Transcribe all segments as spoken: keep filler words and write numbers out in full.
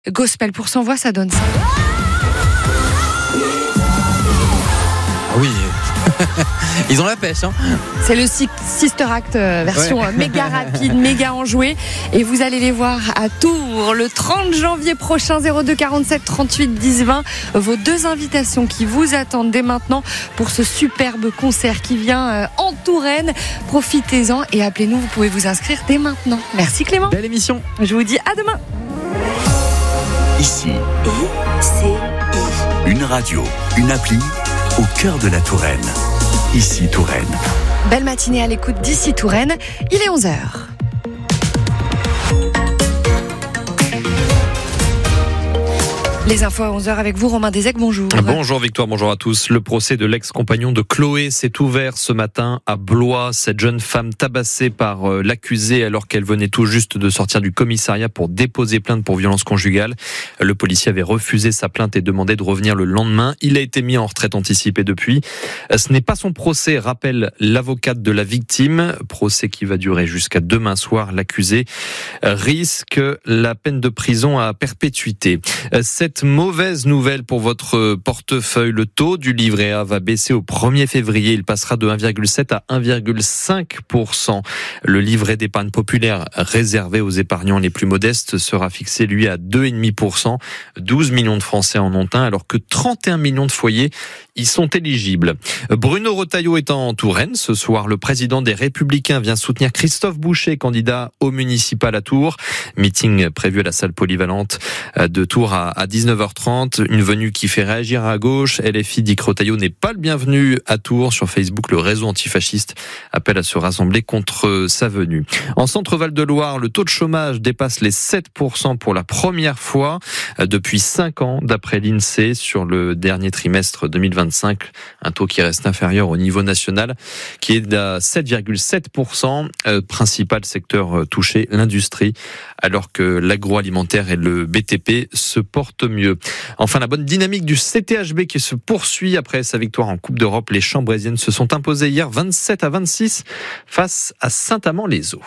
Gospel pour cent voix, ça donne ça. Oui, ils ont la pêche. Hein. C'est le Sister Act euh, version ouais. méga rapide, méga enjouée. Et vous allez les voir à Tours le trente janvier prochain, zéro deux quarante-sept trente-huit dix vingt. Vos deux invitations qui vous attendent dès maintenant pour ce superbe concert qui vient euh, en Touraine. Profitez-en et appelez-nous, vous pouvez vous inscrire dès maintenant. Merci Clément. Belle émission. Je vous dis à demain. Ici, I C I. Une radio, une appli au cœur de la Touraine. Ici Touraine. Belle matinée à l'écoute d'Ici Touraine. Il est onze heures. Les infos à onze heures avec vous, Romain Desec, bonjour. Bonjour Victoire, bonjour à tous. Le procès de l'ex-compagnon de Chloé s'est ouvert ce matin à Blois. Cette jeune femme tabassée par l'accusé alors qu'elle venait tout juste de sortir du commissariat pour déposer plainte pour violence conjugale. Le policier avait refusé sa plainte et demandé de revenir le lendemain. Il a été mis en retraite anticipée depuis. Ce n'est pas son procès, rappelle l'avocate de la victime. Procès qui va durer jusqu'à demain soir. L'accusé risque la peine de prison à perpétuité. Cette mauvaise nouvelle pour votre portefeuille. Le taux du livret A va baisser au premier février. Il passera de un virgule sept à un virgule cinq pour cent. Le livret d'épargne populaire réservé aux épargnants les plus modestes sera fixé, lui, à deux virgule cinq pour cent. douze millions de Français en ont un, alors que trente et un millions de foyers y sont éligibles. Bruno Retailleau est en Touraine. Ce soir, le président des Républicains vient soutenir Christophe Boucher, candidat au municipal à Tours. Meeting prévu à la salle polyvalente de Tours à dix-neuf heures trente. Une venue qui fait réagir à gauche. L F I dit que Retailleau n'est pas le bienvenu à Tours. Sur Facebook, le réseau antifasciste appelle à se rassembler contre sa venue. En Centre-Val de Loire, le taux de chômage dépasse les sept pour cent pour la première fois depuis cinq ans, d'après l'INSEE, sur le dernier trimestre deux mille vingt-cinq. Un taux qui reste inférieur au niveau national, qui est à sept virgule sept pour cent. Euh, principal secteur touché, l'industrie, alors que l'agroalimentaire et le B T P se portent mieux. Enfin, la bonne dynamique du C T H B qui se poursuit après sa victoire en Coupe d'Europe. Les Chambrésiennes se sont imposées hier vingt-sept à vingt-six face à Saint-Amand-les-Eaux.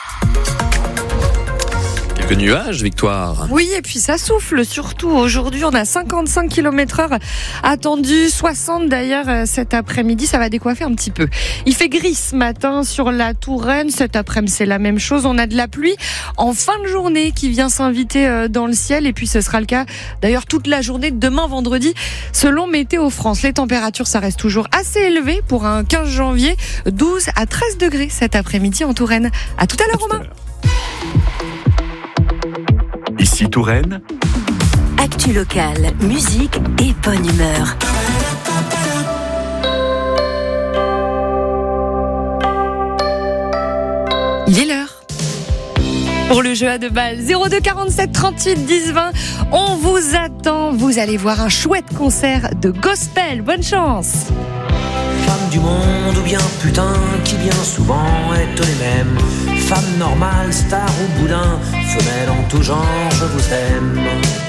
Quelques nuages, Victoire. Oui, et puis ça souffle, surtout aujourd'hui. On a cinquante-cinq kilomètres heure attendus, soixante d'ailleurs cet après-midi. Ça va décoiffer un petit peu. Il fait gris ce matin sur la Touraine. Cet après-midi, c'est la même chose. On a de la pluie en fin de journée qui vient s'inviter dans le ciel. Et puis ce sera le cas d'ailleurs toute la journée de demain vendredi, selon Météo France. Les températures, ça reste toujours assez élevé pour un quinze janvier. douze à treize degrés cet après-midi en Touraine. À tout à l'heure, Romain. Ici Touraine. Actu locale, musique et bonne humeur. Il est l'heure. Pour le jeu à deux balles, zéro deux quarante-sept trente-huit dix vingt. On vous attend. Vous allez voir un chouette concert de gospel. Bonne chance. Femme du monde ou bien putain, qui bien souvent est les mêmes. Femme normale, star ou boudin, femelle en tout genre, je vous aime.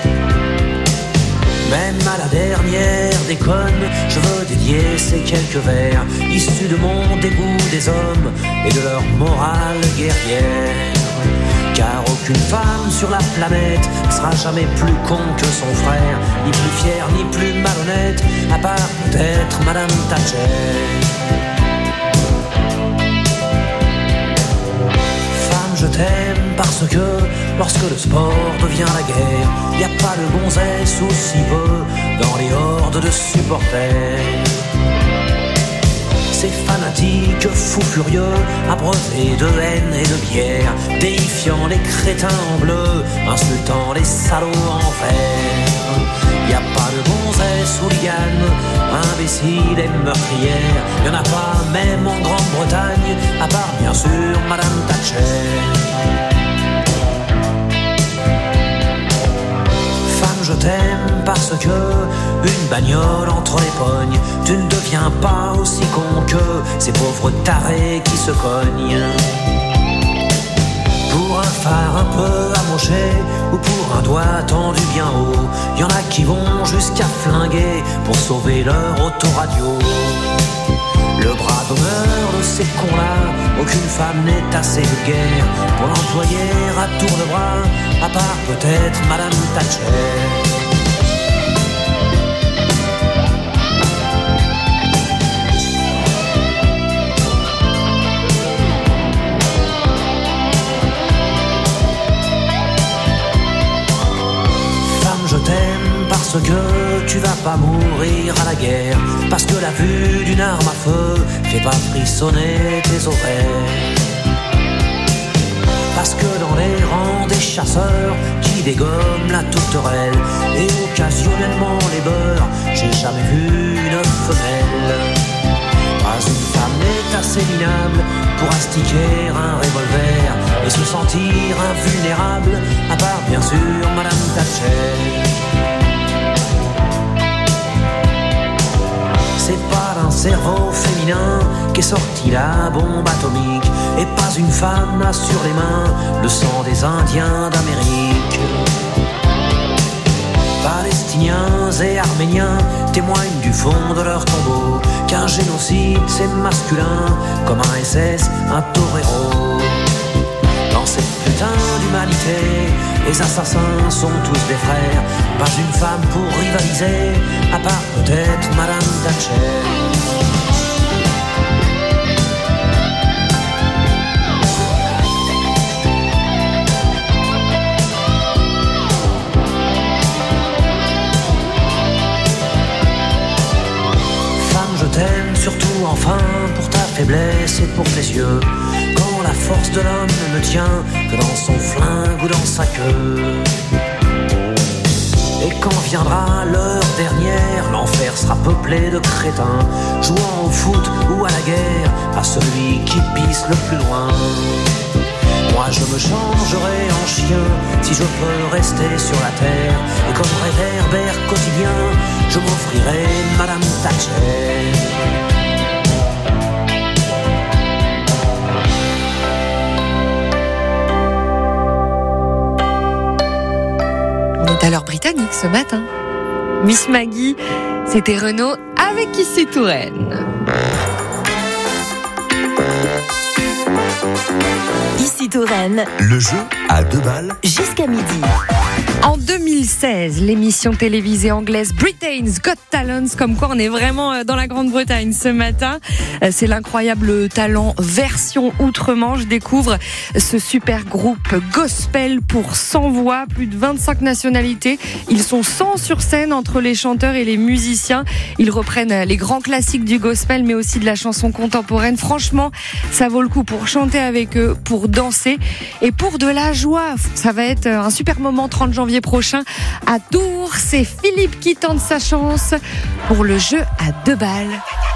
Même à la dernière déconne, je veux dédier ces quelques vers, issus de mon dégoût des hommes et de leur morale guerrière. Car aucune femme sur la planète ne sera jamais plus con que son frère, ni plus fière, ni plus malhonnête, à part peut-être Madame Thatcher. Je t'aime parce que lorsque le sport devient la guerre, y a pas de gonzesse aussi peu dans les hordes de supporters. Ces fanatiques fous furieux, abreuvés de haine et de bière, déifiant les crétins en bleu, insultant les salauds en vert. Y a pas de gonzesse hooligan, imbécile et meurtrière. Y en a pas même en Grande-Bretagne, à part bien sûr Madame Thatcher. Femme, je t'aime parce que une bagnole entre les pognes, tu ne deviens pas aussi con que ces pauvres tarés qui se cognent. Pour un phare un peu amoché ou pour un doigt tendu bien haut, y en a qui vont jusqu'à flinguer pour sauver leur autoradio. Le bras d'honneur de ces cons-là, aucune femme n'est assez vulgaire pour l'employer à tour de bras, à part peut-être Madame Thatcher. Je t'aime parce que tu vas pas mourir à la guerre, parce que la vue d'une arme à feu fait pas frissonner tes oreilles, parce que dans les rangs des chasseurs qui dégomment la tourterelle et occasionnellement les beurres, j'ai jamais vu une femelle. Pas une femme n'est assez minable pour astiquer un revolver et se sentir invulnérable, à part bien sûr Madame Thatcher. C'est pas d'un cerveau féminin qu'est sortie la bombe atomique, et pas une femme n'a sur les mains le sang des Indiens d'Amérique. Palestiniens et Arméniens témoignent du fond de leur tombeau qu'un génocide c'est masculin comme un S S, un torero. Dans cette putain d'humanité, les assassins sont tous des frères, pas une femme pour rivaliser, à part peut-être Madame Thatcher. T'aime surtout enfin pour ta faiblesse et pour tes yeux, quand la force de l'homme ne tient que dans son flingue ou dans sa queue. Et quand viendra l'heure dernière, l'enfer sera peuplé de crétins, jouant au foot ou à la guerre, à celui qui pisse le plus loin. Moi je me changerai en chien si je peux rester sur la terre, et comme réverbère quotidien, je m'offrirai Madame Thatcher. On est à l'heure britannique ce matin. Miss Maggie, c'était Renaud avec Ici Touraine. Ici Touraine. Le jeu à deux balles Jusqu'à midi. En deux mille seize, l'émission télévisée anglaise Britain's Got Talent, comme quoi on est vraiment dans la Grande-Bretagne ce matin. C'est l'incroyable talent version outre-Manche. Découvre ce super groupe gospel pour cent voix, plus de vingt-cinq nationalités. Ils sont cent sur scène entre les chanteurs et les musiciens. Ils reprennent les grands classiques du gospel, mais aussi de la chanson contemporaine. Franchement, ça vaut le coup pour chanter avec eux, pour danser et pour de la joie. Ça va être un super moment trente janvier prochain à Tours. C'est Philippe qui tente sa chance pour le jeu à deux balles.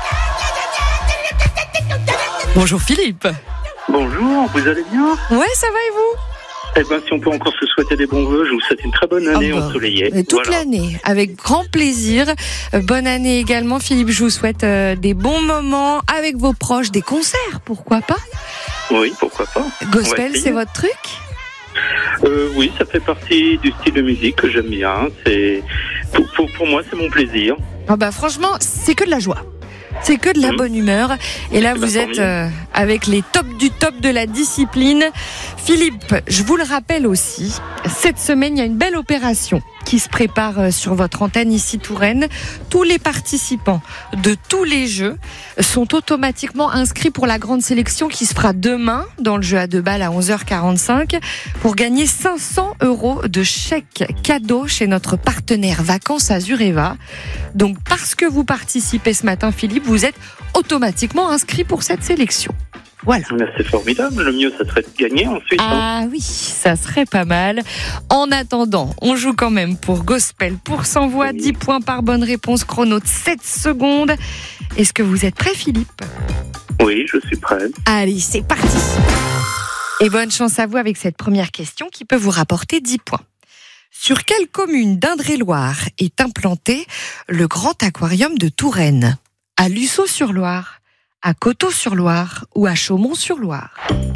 Bonjour Philippe. Bonjour, vous allez bien ? Ouais, ça va et vous ? Eh ben, si on peut encore se souhaiter des bons vœux, je vous souhaite une très bonne année oh bah, ensoleillée. Toute voilà. L'année, avec grand plaisir. Euh, bonne année également, Philippe. Je vous souhaite euh, des bons moments avec vos proches, des concerts, pourquoi pas ? Oui, pourquoi pas. Gospel, c'est votre truc ? euh, Oui, ça fait partie du style de musique que j'aime bien. C'est pour, pour, pour moi, c'est mon plaisir. Oh bah, franchement, c'est que de la joie. C'est que de la mmh. bonne humeur. Et là, vous êtes euh, avec les tops du top de la discipline. Philippe, je vous le rappelle aussi, cette semaine, il y a une belle opération qui se prépare sur votre antenne ici Touraine. Tous les participants de tous les jeux sont automatiquement inscrits pour la grande sélection qui se fera demain dans le jeu à deux balles à onze heures quarante-cinq pour gagner cinq cents euros de chèque cadeau chez notre partenaire Vacances Azureva. Donc, parce que vous participez ce matin, Philippe, vous êtes automatiquement inscrit pour cette sélection. Voilà. C'est formidable. Le mieux, ça serait de gagner ensuite. Ah hein. Oui, ça serait pas mal. En attendant, on joue quand même pour Gospel, pour cent voix, oui. dix points par bonne réponse, chrono de sept secondes. Est-ce que vous êtes prêt, Philippe ? Oui, je suis prêt. Allez, c'est parti. Et bonne chance à vous avec cette première question qui peut vous rapporter dix points. Sur quelle commune d'Indre-et-Loire est implanté le grand aquarium de Touraine ? À Lussau-sur-Loire, à Coteau-sur-Loire ou à Chaumont-sur-Loire ?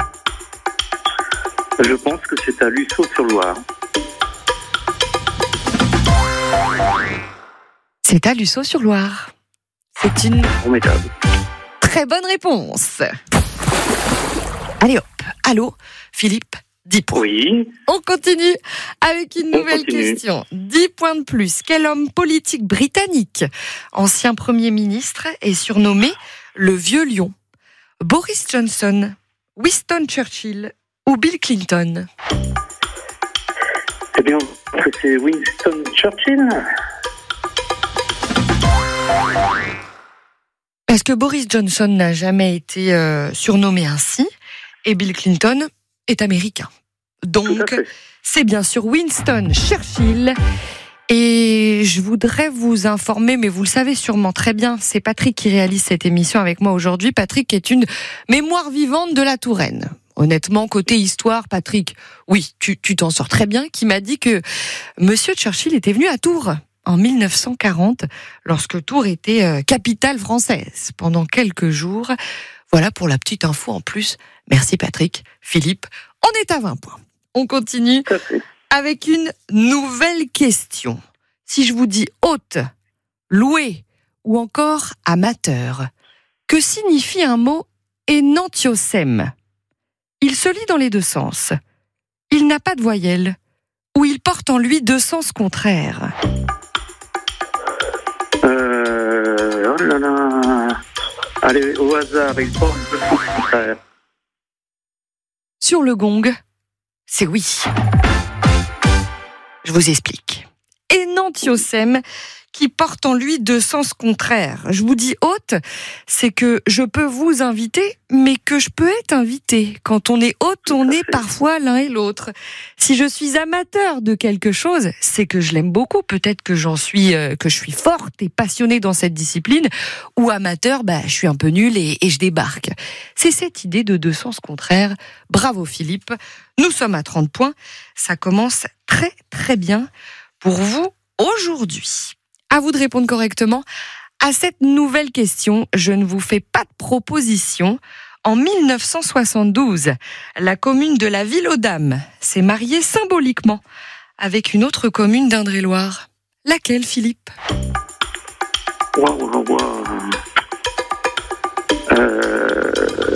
Je pense que c'est à Lussau-sur-Loire. C'est à Lussau-sur-Loire. C'est une formidable. Très bonne réponse. Allez hop, allô, Philippe, dix points. Oui. On continue avec une On nouvelle continue. question. dix points de plus. Quel homme politique britannique, ancien Premier ministre, est surnommé le Vieux Lion ? Boris Johnson, Winston Churchill ou Bill Clinton ? Eh bien, c'est Winston Churchill. Est-ce que Boris Johnson n'a jamais été euh, surnommé ainsi ? Et Bill Clinton est américain. Donc, c'est bien sûr Winston Churchill. Et je voudrais vous informer, mais vous le savez sûrement très bien, c'est Patrick qui réalise cette émission avec moi aujourd'hui. Patrick est une mémoire vivante de la Touraine. Honnêtement, côté histoire, Patrick, oui, tu, tu t'en sors très bien, qui m'a dit que Monsieur Churchill était venu à Tours en mille neuf cent quarante, lorsque Tours était euh, capitale française, pendant quelques jours. Voilà pour la petite info en plus. Merci Patrick. Philippe, on est à vingt points. On continue avec une nouvelle question. Si je vous dis hôte, loué ou encore amateur, que signifie un mot énantiosème ? Il se lit dans les deux sens. Il n'a pas de voyelle. Ou il porte en lui deux sens contraires. Euh... Oh là là... Allez, au hasard, il porte deux sens contraires. Sur le gong, c'est oui. Je vous explique. Énantiosème, qui porte en lui deux sens contraires. Je vous dis hôte, c'est que je peux vous inviter, mais que je peux être invité. Quand on est hôte, on est parfois l'un et l'autre. Si je suis amateur de quelque chose, c'est que je l'aime beaucoup. Peut-être que j'en suis, euh, que je suis forte et passionnée dans cette discipline. Ou amateur, bah, je suis un peu nulle et, et je débarque. C'est cette idée de deux sens contraires. Bravo Philippe. Nous sommes à trente points. Ça commence très très bien pour vous aujourd'hui. À vous de répondre correctement à cette nouvelle question. Je ne vous fais pas de proposition. En mille neuf cent soixante-douze, la commune de la Ville-aux-Dames s'est mariée symboliquement avec une autre commune d'Indre-et-Loire. Laquelle, Philippe ? Waouh, waouh, waouh. Euh...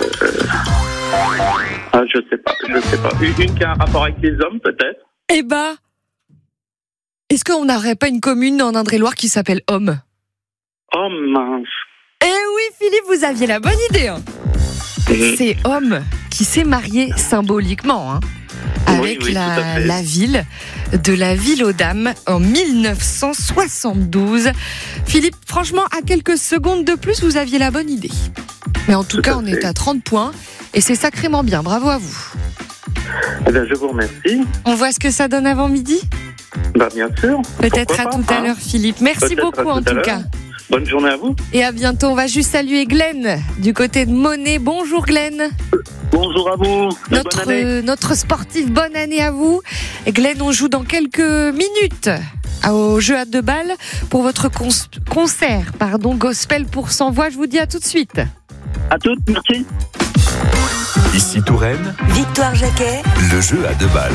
Ah, je sais pas, je sais pas. Une, une qui a un rapport avec les hommes, peut-être ? Eh ben... Est-ce qu'on n'aurait pas une commune en Indre-et-Loire qui s'appelle Homme ? Oh mince. Eh oui, Philippe, vous aviez la bonne idée. Hein. Mmh. C'est Homme qui s'est marié symboliquement hein, avec oui, oui, la, la ville de la Ville-aux-Dames en mille neuf cent soixante-douze. Philippe, franchement, à quelques secondes de plus, vous aviez la bonne idée. Mais en tout, tout cas, on fait. Est à trente points et c'est sacrément bien. Bravo à vous. Eh bien, je vous remercie. On voit ce que ça donne avant midi ? Bah, bien sûr. Peut-être à pas, tout hein. à l'heure, Philippe. Merci Peut-être beaucoup, en tout cas. Bonne journée à vous. Et à bientôt. On va juste saluer Glenn, du côté de Monet. Bonjour, Glenn. Bonjour à vous. Notre, bonne année. Euh, notre sportif, bonne année à vous. Et Glenn, on joue dans quelques minutes au jeu à deux balles pour votre con- concert, pardon, gospel pour cent voix. Je vous dis à tout de suite. À toutes, merci. Ici Touraine. Victoire Jacquet. Le jeu à deux balles.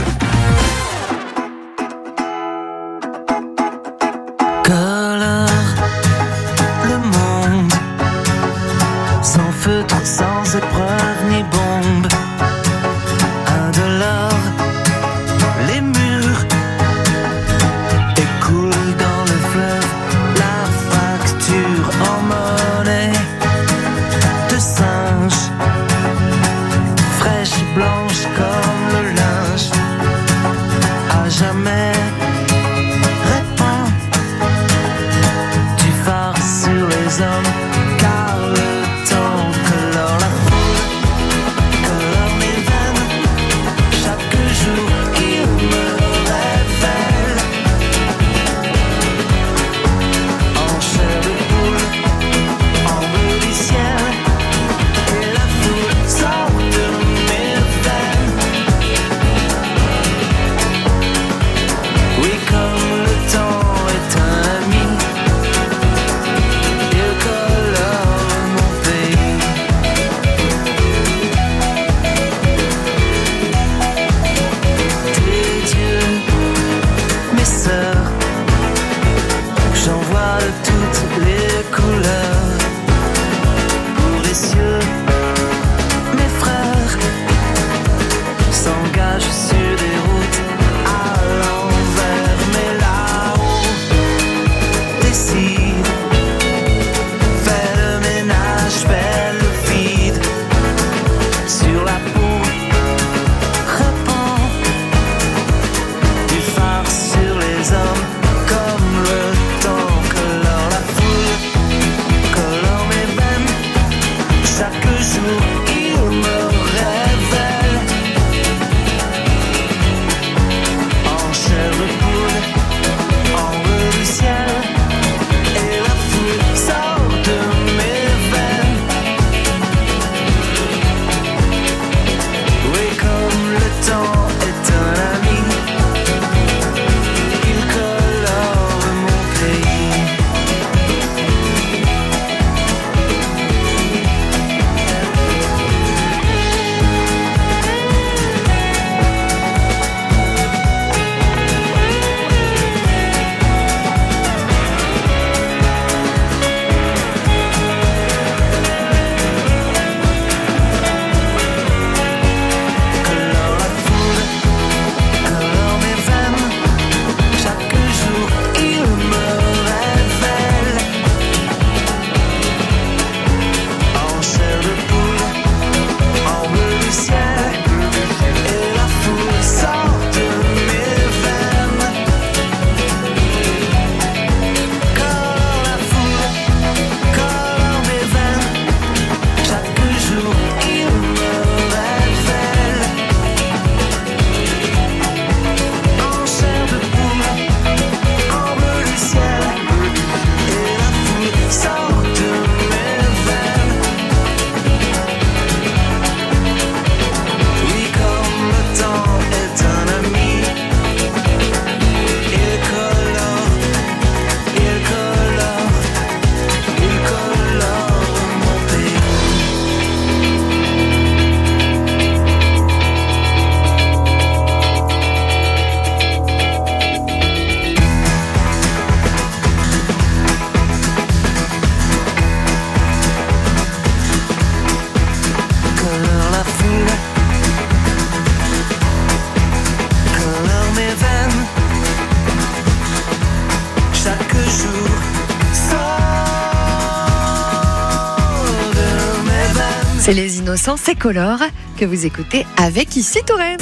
Colore le monde, sans feutre, sans épreuve ni bombe. Indolore, les murs écoulent dans le fleuve la facture en monnaie de singe, fraîche blanche comme le linge, à jamais. Hommes, car le temps colore la foule, colore mes veines, chaque jour il me révèle en chair de poule, en bleu du ciel, et la foule sort de mes veines. Oui, comme le temps est un ami, j'en vois de toutes les couleurs pour les cieux. C'est Les Innocents, c'est Color que vous écoutez avec Ici Touraine.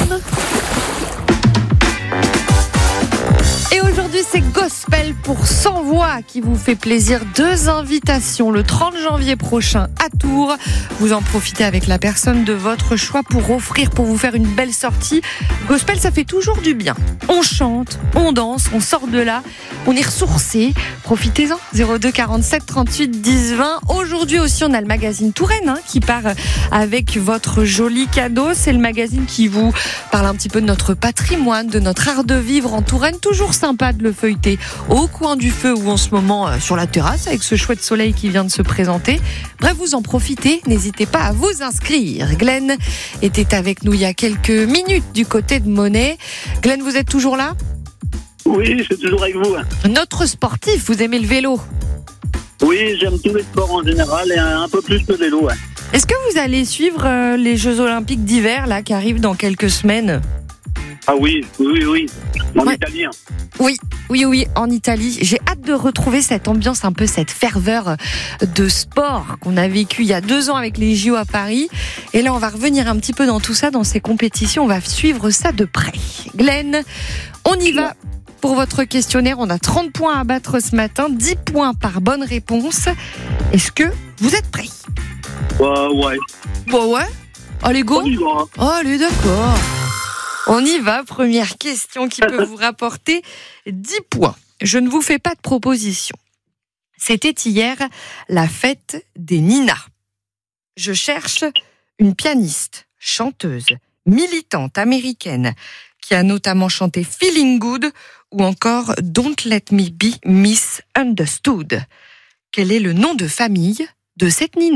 Et aujourd'hui, c'est Gospel pour cent voix qui vous fait plaisir. Deux invitations le trente janvier prochain à Tours. Vous en profitez avec la personne de votre choix pour offrir, pour vous faire une belle sortie. Gospel, ça fait toujours du bien. On chante, on danse, on sort de là, on est ressourcé. Profitez-en. zéro deux quarante-sept trente-huit dix vingt. Aujourd'hui aussi, on a le magazine Touraine hein, qui part avec votre joli cadeau. C'est le magazine qui vous parle un petit peu de notre patrimoine, de notre art de vivre en Touraine. Toujours sympa de le feuilleter au coin du feu ou en ce moment euh, sur la terrasse avec ce chouette soleil qui vient de se présenter. Bref, vous en profitez, n'hésitez pas à vous inscrire. Glenn était avec nous il y a quelques minutes du côté de Monet. Glenn, vous êtes toujours là ? Oui, je suis toujours avec vous. Notre sportif, vous aimez le vélo ? Oui, j'aime tous les sports en général et un peu plus le vélo. Ouais. Est-ce que vous allez suivre euh, les Jeux Olympiques d'hiver là qui arrivent dans quelques semaines ? Ah oui, oui, oui, en Ouais. Italie. Hein. Oui, oui, oui, en Italie. J'ai hâte de retrouver cette ambiance, un peu cette ferveur de sport qu'on a vécu il y a deux ans avec les J O à Paris. Et là, on va revenir un petit peu dans tout ça, dans ces compétitions. On va suivre ça de près. Glenn, on y va pour votre questionnaire. On a trente points à battre ce matin, dix points par bonne réponse. Est-ce que vous êtes prêts ? Euh, ouais. Bon, ouais. Allez, go. On y va. Oh, allez, d'accord. On y va, première question qui peut vous rapporter dix points. Je ne vous fais pas de proposition. C'était hier la fête des Nina. Je cherche une pianiste, chanteuse, militante américaine qui a notamment chanté Feeling Good ou encore Don't Let Me Be Misunderstood. Quel est le nom de famille de cette Nina ?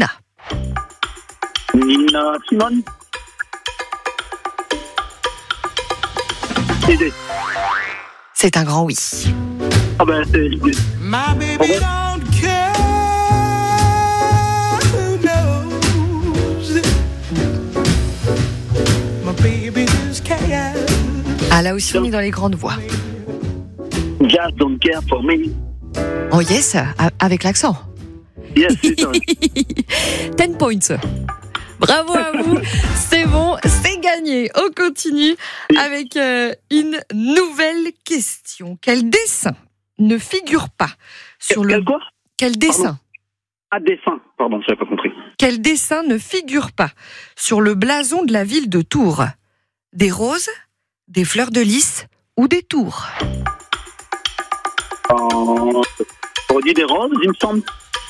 Nina Simone. Idée. C'est un grand oui. Ah ben c'est... My baby don't care who knows. My baby just cares. Ah là aussi on est dans les grandes voix. Just don't care for me. Oh yes, avec l'accent. Yes, c'est ça. ten points. Bravo à vous, c'est bon, c'est gagné. On continue avec euh, une nouvelle question. Quel dessin ne figure pas sur le... Quel quoi ? Quel dessin ? Ah, dessin. Pardon, j'avais pas compris. Quel dessin ne figure pas sur le blason de la ville de Tours ? Des roses, des fleurs de lys ou des tours ? Euh, on dit des roses, il me semble.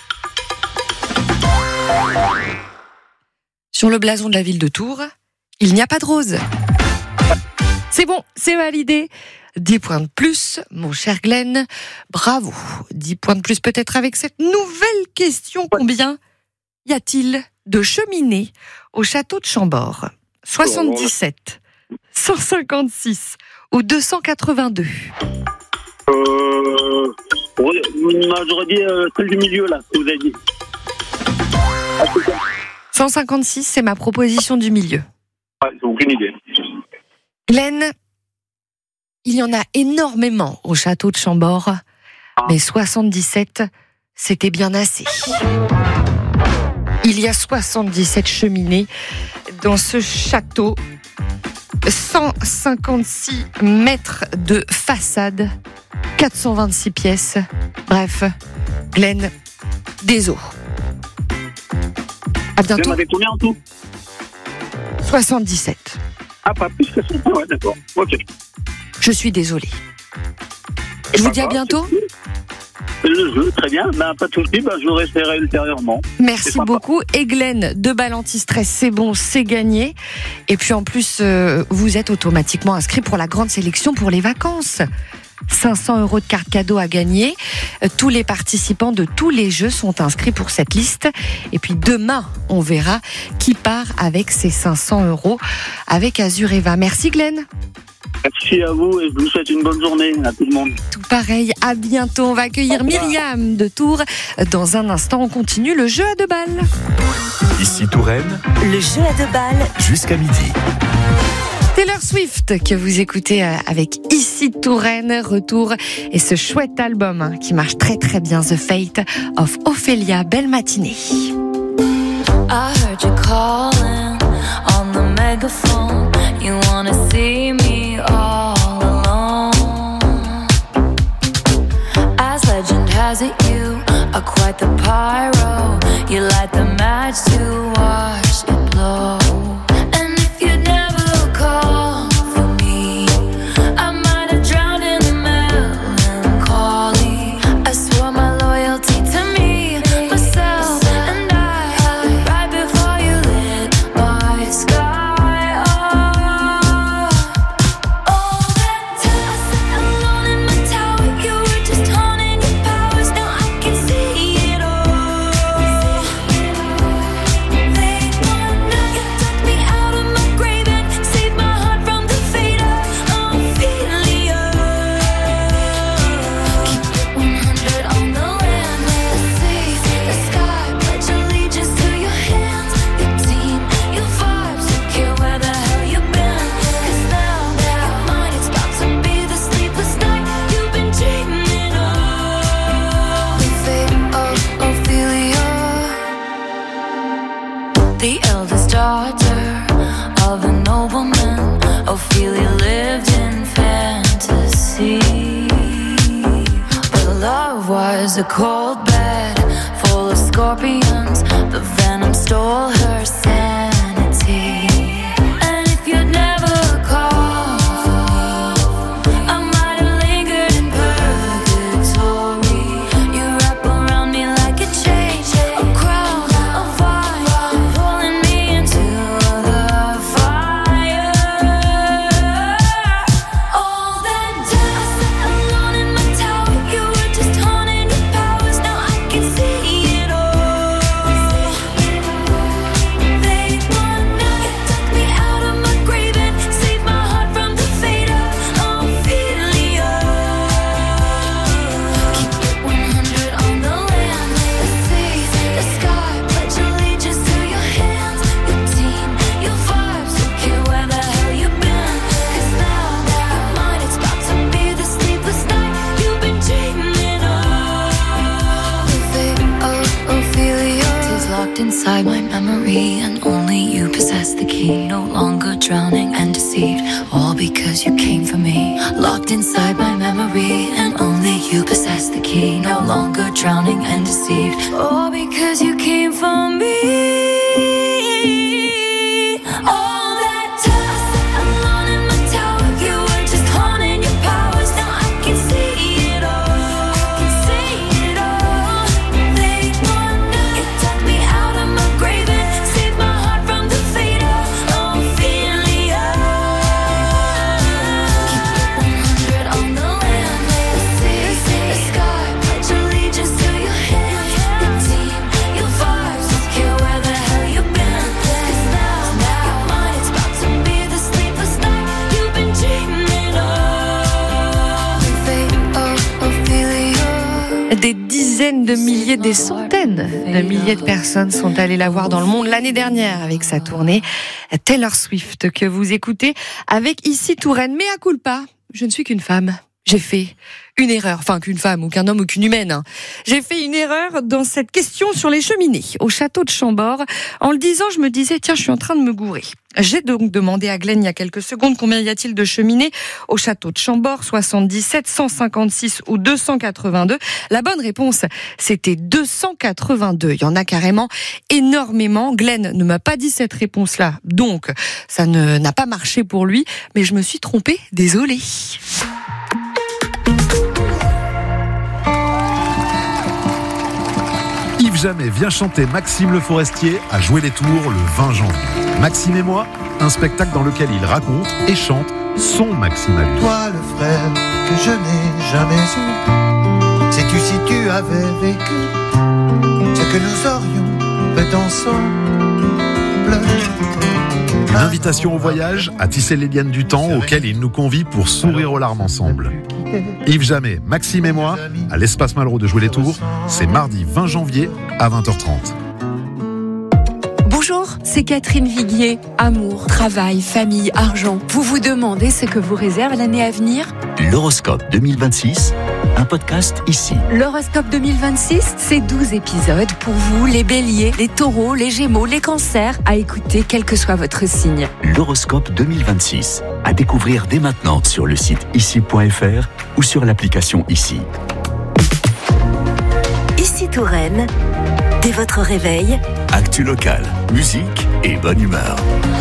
Sur le blason de la ville de Tours, il n'y a pas de rose. C'est bon, c'est validé. dix points de plus, mon cher Glenn. Bravo. dix points de plus peut-être avec cette nouvelle question. Combien y a-t-il de cheminées au château de Chambord ? soixante-dix-sept, cent cinquante-six ou deux cent quatre-vingt-deux ? Euh... Ouais, j'aurais dit euh, celle du milieu, là, que vous avez dit. Ah, c'est ça. cent cinquante-six, c'est ma proposition du milieu. Ouais, j'ai aucune idée. Glenn, il y en a énormément au château de Chambord, mais soixante-dix-sept, c'était bien assez. Il y a soixante-dix-sept cheminées dans ce château, cent cinquante-six mètres de façade, quatre cent vingt-six pièces. Bref, Glenn, désolé. À bientôt. Vous en avez combien en tout ? soixante-dix-sept. Ah, pas plus que ça. Ouais, d'accord. Ok. Je suis désolée. Je vous dis à bientôt. Le jeu, très bien. Ben, pas de soucis, ben, je vous resterai ultérieurement. Merci beaucoup. Et Glenn, deux balles anti-stress, c'est bon, c'est gagné. Et puis en plus, euh, vous êtes automatiquement inscrit pour la grande sélection pour les vacances. cinq cents euros de carte cadeau à gagner. Tous les participants de tous les jeux sont inscrits pour cette liste. Et puis demain, on verra qui part avec ces cinq cents euros avec Azureva. Merci Glenn. Merci à vous et je vous souhaite une bonne journée à tout le monde. Tout pareil, à bientôt. On va accueillir Myriam de Tours. Dans un instant, on continue le jeu à deux balles. Ici Touraine, Le jeu à deux balles. jusqu'à midi. Taylor Swift que vous écoutez avec Ici Touraine, retour et ce chouette album hein, qui marche très très bien, The Fate of Ophélia. Belle matinée. I heard you calling on the megaphone. You wanna see me all alone. As legend has it, you are quite the pyro. You light the match to watch it blow. And if you'd never call for me, I might have drowned in the melancholy. I swore my loyalty to me, myself, and I, right before you lit my sky up. All that time I sat alone in my tower, you were just honing your powers. Now I can see it all. Late one night, you took me out of my grave and saved my heart from the fate of Ophelia. Keep it one hundred on the land, the sea, the sky. Pledge allegiance to your hands, your team, your vibes. Don't care where the hell you've been, 'cause now, your mind is about to be the sleepless night you've been dreaming of. The fate of Ophelia, the eldest daughter of a nobleman. Ophelia lived in fantasy, but love was a cold bed full of scorpions. The venom stole her sanity. And if you'd never called for me, I might have lingered in purgatory. You wrap around me like a chain, a crown, a vine, pulling me into the fire. All that time I sat alone in my tower, you were just honing your powers. Now I can see it all. Late one night, you took me out of my grave and saved my heart from the fate of Ophelia. Keep it one hundred on the land, the sea, the sky. Pledge allegiance to your hands, your team, your vibes. Don't care where the hell you've been, 'cause now, your mind is about to be the sleepless night you've been dreaming of. The fate of Ophelia is locked inside my memory, and only you possess the key. No longer drowning and deceived, all because you came for me. Locked inside my memory, and only you possess the key. No longer drowning and deceived, all because you came for me. All that time I sat alone in my tower, you were just honing your powers. Now I can see it all. Can see it all. Late one night, you took me out of my grave and saved my heart from the fate of Ophelia. Keep it one hundred on the land, the sea, the sky. Pledge allegiance to your hands, your team, your vibes. Don't care where the hell you've been, 'cause now, your mind is about to be the sleepless night you've been dreaming of. The fate of Ophelia. Des dizaines de milliers, des centaines de milliers de personnes sont allées la voir dans le monde l'année dernière avec sa tournée. Taylor Swift que vous écoutez avec Ici Touraine. Mais à culpa, je ne suis qu'une femme. J'ai fait une erreur, enfin qu'une femme ou qu'un homme ou qu'une humaine. hein. J'ai fait une erreur dans cette question sur les cheminées au château de Chambord. En le disant, je me disais, tiens, je suis en train de me gourer. J'ai donc demandé à Glenn il y a quelques secondes combien y a-t-il de cheminées au château de Chambord, soixante-dix-sept, cent cinquante-six ou deux cent quatre-vingt-deux. La bonne réponse, c'était deux cent quatre-vingt-deux. Il y en a carrément énormément. Glenn ne m'a pas dit cette réponse-là, donc ça ne, n'a pas marché pour lui, mais je me suis trompée, désolée. Yves Jamais vient chanter Maxime Le Forestier à Jouer les Tours le vingt janvier. Maxime et moi, un spectacle dans lequel il raconte et chante son Maxime à lui. Toi le frère que je n'ai jamais eu, sais-tu si tu avais vécu ce que nous aurions fait ensemble? Une invitation au voyage, à tisser les liens du temps auquel il nous convie pour sourire aux larmes ensemble. Yves Jamais, Maxime et moi, à l'Espace Malraux de Jouer les Tours, c'est mardi vingt janvier à vingt heures trente. Bonjour, c'est Catherine Viguier. Amour, travail, famille, argent. Vous vous demandez ce que vous réserve l'année à venir ? L'horoscope deux mille vingt-six, un podcast ici. L'horoscope deux mille vingt-six, c'est douze épisodes pour vous, les béliers, les taureaux, les gémeaux, les cancers, à écouter quel que soit votre signe. L'horoscope deux mille vingt-six, à découvrir dès maintenant sur le site ici point f r ou sur l'application Ici. Ici Touraine, dès votre réveil, Actu locale, musique et bonne humeur.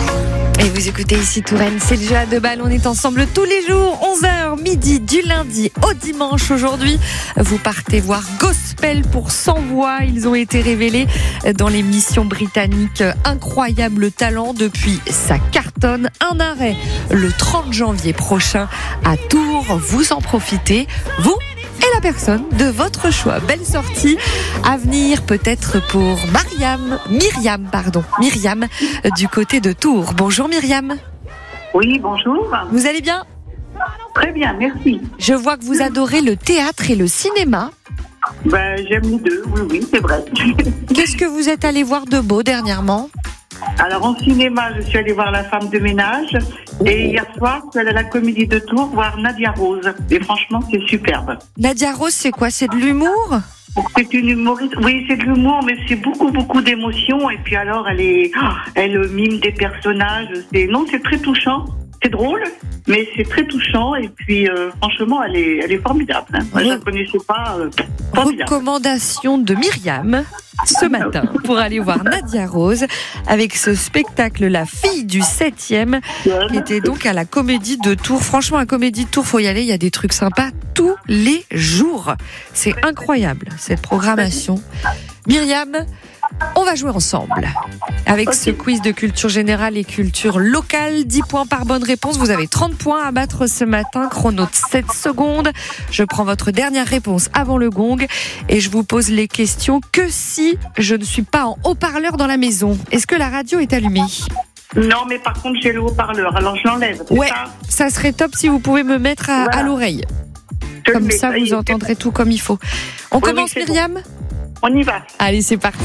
Et vous écoutez Ici Touraine, c'est le jeu à deux balles. On est ensemble tous les jours, onze heures midi, du lundi au dimanche. Aujourd'hui, vous partez voir Gospel pour cent voix. Ils ont été révélés dans l'émission britannique Incroyable Talent. Depuis, ça cartonne. Un arrêt le trente janvier prochain à Tours. Vous en profitez, vous et la personne de votre choix. Belle sortie à venir peut-être pour Mariam, Myriam, pardon, Myriam du côté de Tours. Bonjour Myriam. Oui, bonjour. Vous allez bien ? Très bien, merci. Je vois que vous adorez le théâtre et le cinéma. Ben, j'aime les deux, oui, oui, c'est vrai. Qu'est-ce que vous êtes allé voir de beau dernièrement ? Alors en cinéma, je suis allée voir La Femme de ménage et hier soir, je suis allée à la Comédie de Tours voir Nadia Rose. Et franchement, c'est superbe. Nadia Rose, c'est quoi ? C'est de l'humour ? C'est une humoriste. Oui, c'est de l'humour, mais c'est beaucoup, beaucoup d'émotions. Et puis alors, elle est, elle mime des personnages. C'est non, c'est très touchant. C'est drôle, mais c'est très touchant. Et puis, euh, franchement, elle est, elle est formidable. Hein. Moi, je ne la connaissais pas. Euh, Recommandation de Myriam ce matin pour aller voir Nadia Rose avec ce spectacle La Fille du septième qui était donc à la Comédie de Tours. Franchement, à la Comédie de Tours, faut y aller. Il y a des trucs sympas tous les jours. C'est incroyable cette programmation. Myriam, on va jouer ensemble avec ce quiz de culture générale et culture locale. dix points par bonne réponse. Vous avez trente points à battre ce matin. Chrono de sept secondes. Je prends votre dernière réponse avant le gong et je vous pose les questions que si je ne suis pas en haut-parleur dans la maison. Est-ce que la radio est allumée ? Non, mais par contre, j'ai le haut-parleur. Alors, je l'enlève. Ouais, ça, ça serait top si vous pouvez me mettre à, voilà. à l'oreille. Je Comme le ça, mets. vous entendrez tout comme il faut. On Oui, commence, oui, c'est Myriam ? bon. On y va. Allez, c'est parti.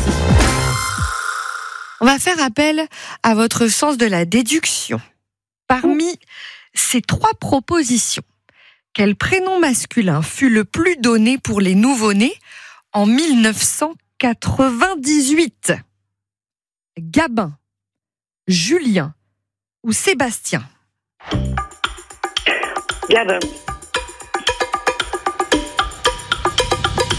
On va faire appel à votre sens de la déduction. Parmi ces trois propositions, quel prénom masculin fut le plus donné pour les nouveau-nés en mille neuf cent quatre-vingt-dix-huit ? Gabin, Julien ou Sébastien ? Gabin. Gabin ?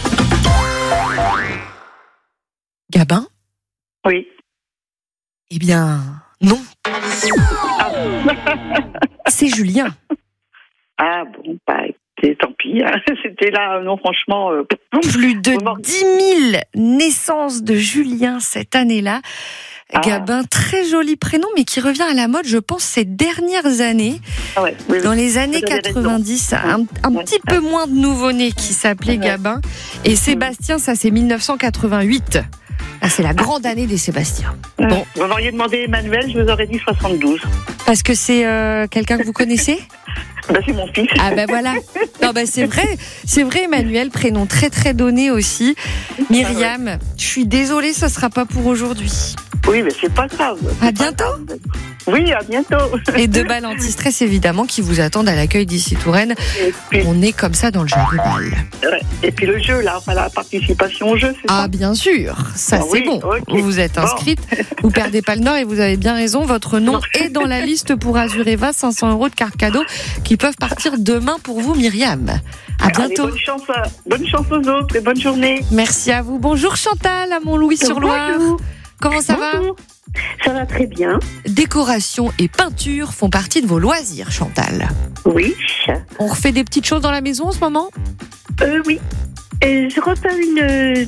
Oui. Eh bien, non. Ah. C'est Julien. Ah bon, bah, écoutez, tant pis. Hein. C'était là, non, franchement. Euh... Plus de dix mille naissances de Julien cette année-là. Ah. Gabin, très joli prénom, mais qui revient à la mode, je pense, ces dernières années. Ah ouais, oui, Dans oui. les années Vous avez quatre-vingt-dix, un, un Ouais. petit peu moins de nouveau-nés qui s'appelaient Ouais. Gabin. Et Sébastien, ça c'est mille neuf cent quatre-vingt-huit. Ah, c'est la grande année des Sébastiens. Bon, Vous m'auriez demandé Emmanuel, je vous aurais dit soixante-douze. parce que c'est euh, quelqu'un que vous connaissez ? Bah, c'est mon fils. Ah ben voilà. Non ben c'est vrai, c'est vrai Emmanuel, prénom très très donné aussi. Myriam, je suis désolée, ça sera pas pour aujourd'hui. Oui, mais c'est pas grave. À bientôt. Oui, à bientôt. Et deux balles anti-stress évidemment qui vous attendent à l'accueil d'Ici Touraine. Et puis, On est comme ça dans le jeu de balles. ouais. Et puis le jeu, là, enfin, la participation au jeu, c'est Ah ça bien sûr, ça Ah c'est oui, bon. ok. Vous vous êtes Bon. inscrite, vous perdez pas le nord et vous avez bien raison. Votre nom est dans la liste pour Azureva, cinq cents euros de carte cadeau qui peuvent partir demain pour vous Myriam. À Allez, bientôt. bonne chance, à- bonne chance aux autres et bonne journée. Merci à vous. Bonjour Chantal à Montlouis-sur-Loire. Bonjour. Comment ça va ? Bonjour. Ça va très bien. Décoration et peinture font partie de vos loisirs, Chantal. Oui. On refait des petites choses dans la maison en ce moment ? Euh, oui. Euh, je repeins une. euh,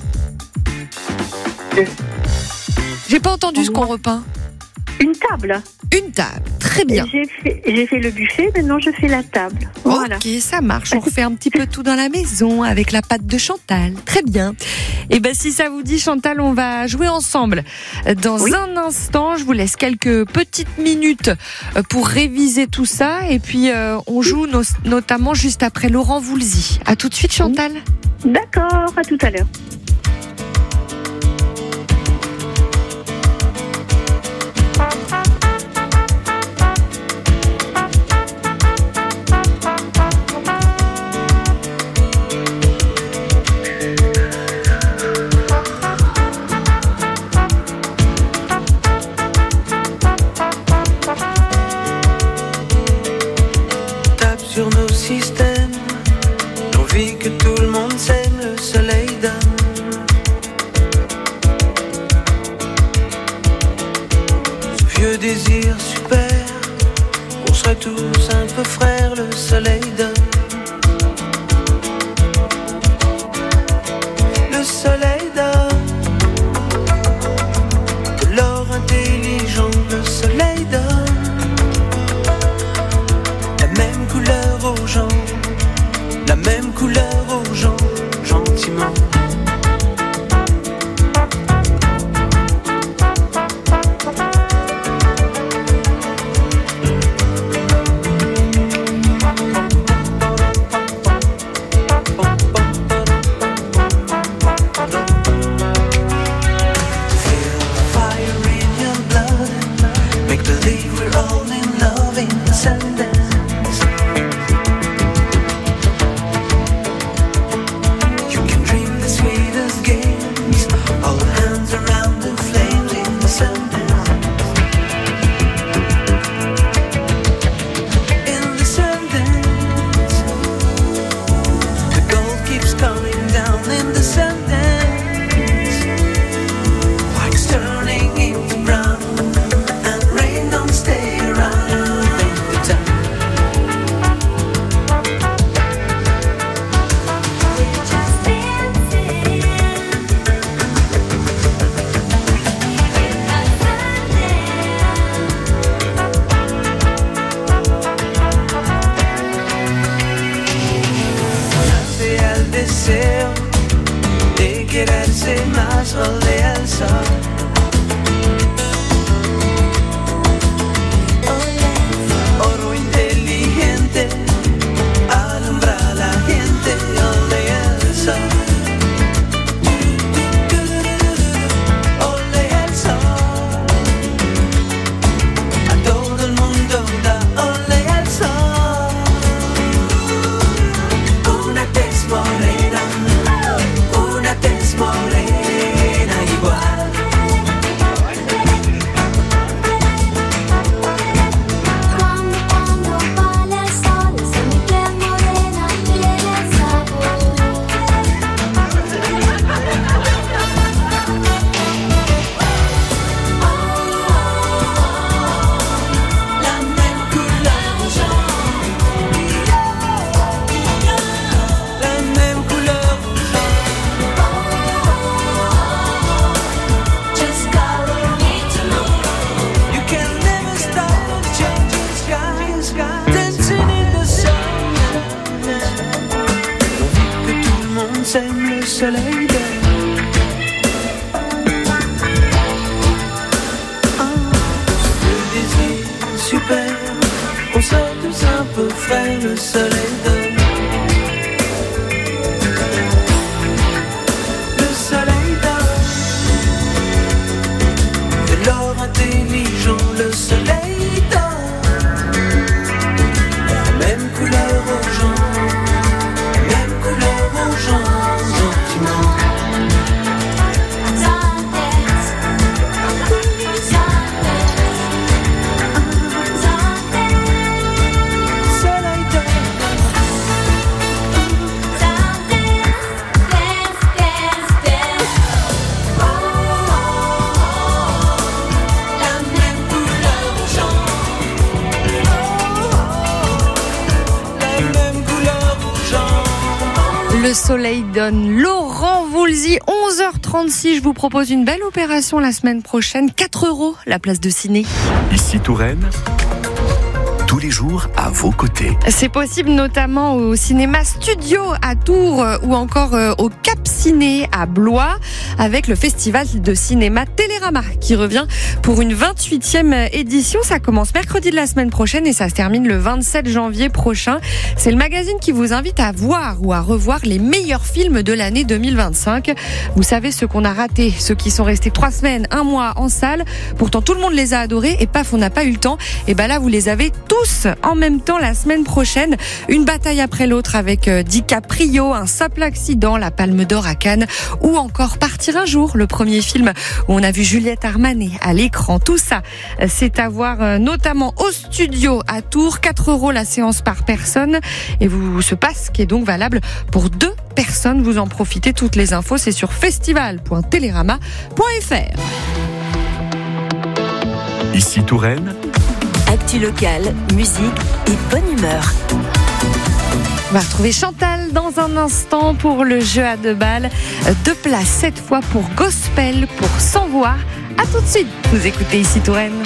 J'ai pas entendu ce qu'on repeint. Une table. Une table, très bien. J'ai fait, j'ai fait le buffet, maintenant je fais la table. Voilà. Ok, ça marche. On refait un petit peu tout dans la maison avec la pâte de Chantal. Très bien. Et ben si ça vous dit, Chantal, on va jouer ensemble. Dans Oui. un instant, je vous laisse quelques petites minutes pour réviser tout ça. Et puis, euh, on joue nos- notamment juste après Laurent Voulzy. À tout de suite, Chantal. D'accord, à tout à l'heure. serait tous un peu frères, le soleil donne. Le soleil donne de l'or intelligent, le soleil donne la même couleur aux gens, la même couleur aux gens, gentiment. Le soleil donne. Laurent Voulzy, onze heures trente-six. Je vous propose une belle opération la semaine prochaine. quatre euros la place de ciné. Ici Touraine, tous les jours à vos côtés. C'est possible notamment au cinéma Studio à Tours ou encore au Cap Ciné à Blois avec le festival de cinéma Télérama qui revient pour une vingt-huitième édition. Ça commence mercredi de la semaine prochaine et ça se termine le vingt-sept janvier prochain. C'est le magazine qui vous invite à voir ou à revoir les meilleurs films de l'année deux mille vingt-cinq. Vous savez ceux qu'on a ratés, ceux qui sont restés trois semaines, un mois en salle. Pourtant tout le monde les a adorés et paf, on n'a pas eu le temps. Et ben là vous les avez tous en même temps la semaine prochaine. Une bataille après l'autre avec DiCaprio, un simple accident, la Palme d'Or à Cannes ou encore Partir un jour, le premier film où on a vu Juliette Armanet à l'écran. Tout ça, c'est à voir notamment au Studio à Tours. quatre euros la séance par personne et vous, ce pass qui est donc valable pour deux personnes. Vous en profitez, toutes les infos, c'est sur festival point télérama point f r. Ici Touraine, Actu locale, musique et bonne humeur. On va retrouver Chantal dans un instant pour le jeu à deux balles. Deux places cette fois pour Gospel pour Sans Voix. A tout de suite, vous écoutez ici Touraine.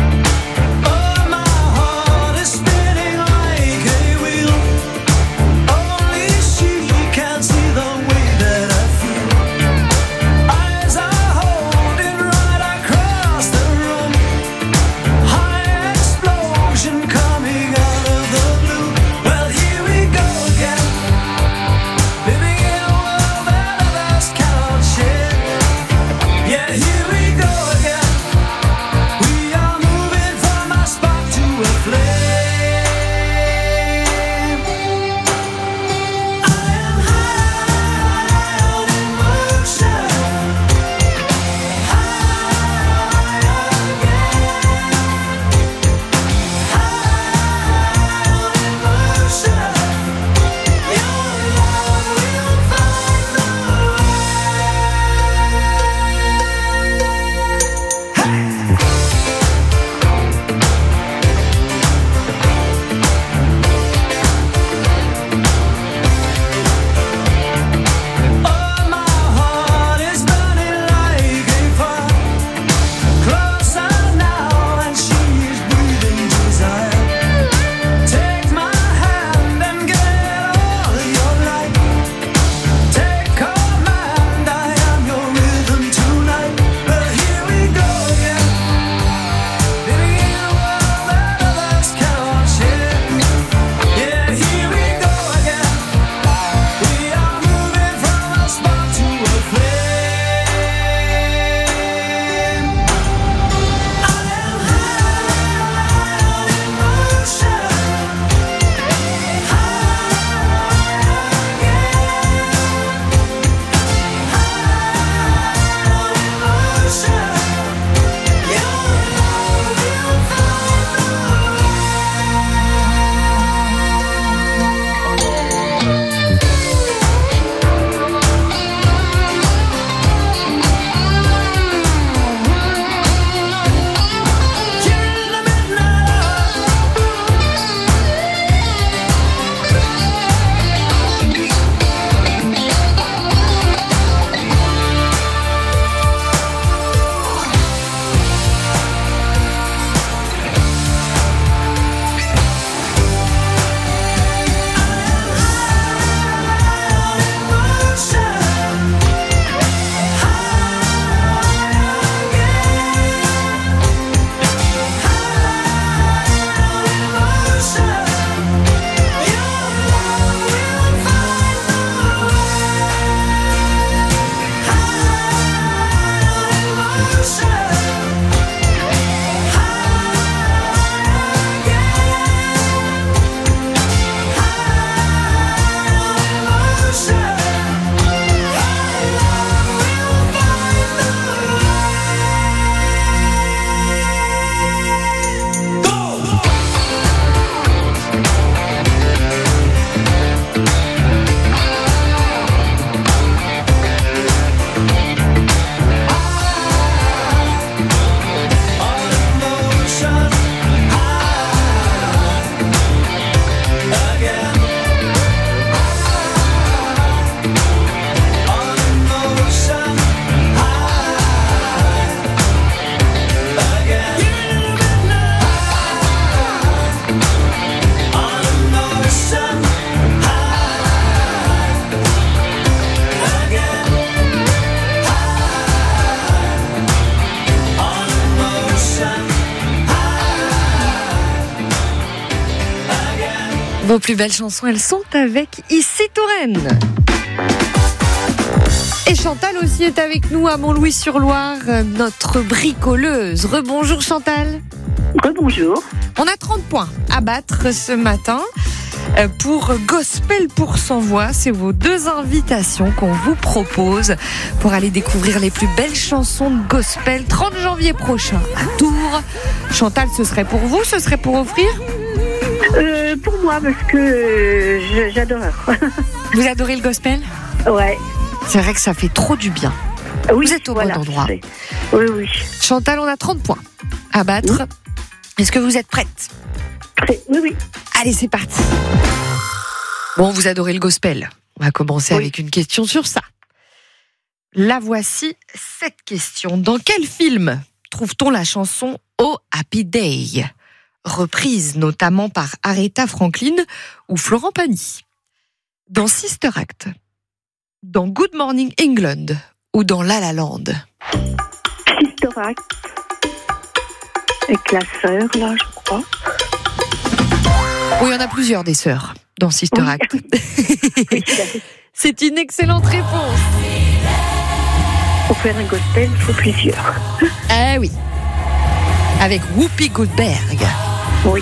Vos plus belles chansons, elles sont avec Ici Touraine. Et Chantal aussi est avec nous à Montlouis-sur-Loire, notre bricoleuse. Rebonjour Chantal. Rebonjour. On a trente points à battre ce matin pour Gospel pour Sans Voix. C'est vos deux invitations qu'on vous propose pour aller découvrir les plus belles chansons de gospel trente janvier prochain à Tours. Chantal, ce serait pour vous, ce serait pour offrir euh, Pour moi, parce que euh, j'adore. Vous adorez le gospel ? Ouais. C'est vrai que ça fait trop du bien. Oui, vous êtes au voilà, bon endroit. oui, oui. Chantal, on a trente points à battre. Oui. Est-ce que vous êtes prête ? Prêt. Oui, oui. Allez, c'est parti. Bon, vous adorez le gospel. On va commencer Oui. avec une question sur ça. La voici, cette question. Dans quel film trouve-t-on la chanson Oh Happy Day, reprise notamment par Aretha Franklin ou Florent Pagny? Dans Sister Act, dans Good Morning England ou dans La La Land? Sister Act. Avec la sœur, là, je crois. Oui, il y en a plusieurs des sœurs dans Sister Oui. Act. C'est une excellente réponse. Pour faire un gospel, il faut plusieurs. Ah oui. Avec Whoopi Goldberg. Oui.